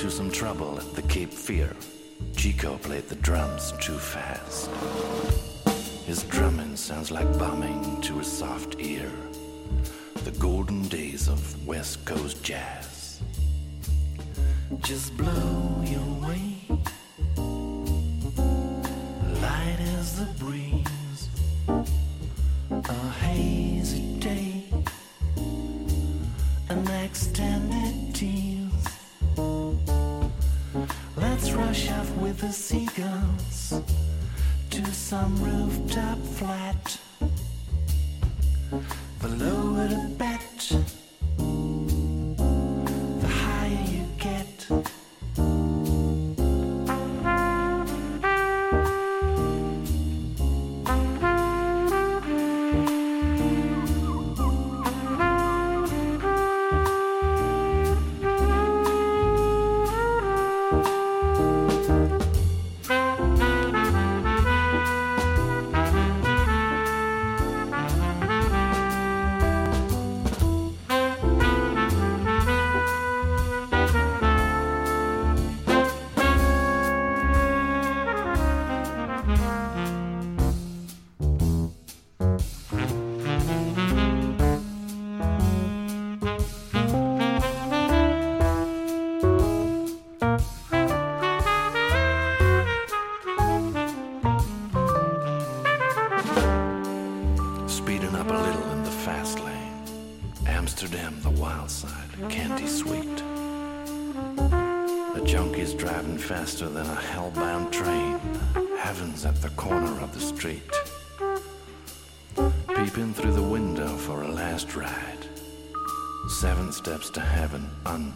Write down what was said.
into some trouble at the Cape Fear. Chico played the drums too fast. His drumming sounds like bombing to a soft ear. The golden days of West Coast jazz. Just blow your way, light as the breeze, a hazy day, an extended tease. Let's rush off with the seagulls to some rooftop flat. The lower the bet, the higher you get. Amsterdam, the wild side, candy sweet. The junkies driving faster than a hellbound train. Heaven's at the corner of the street. Peeping through the window for a last ride. 7 steps to heaven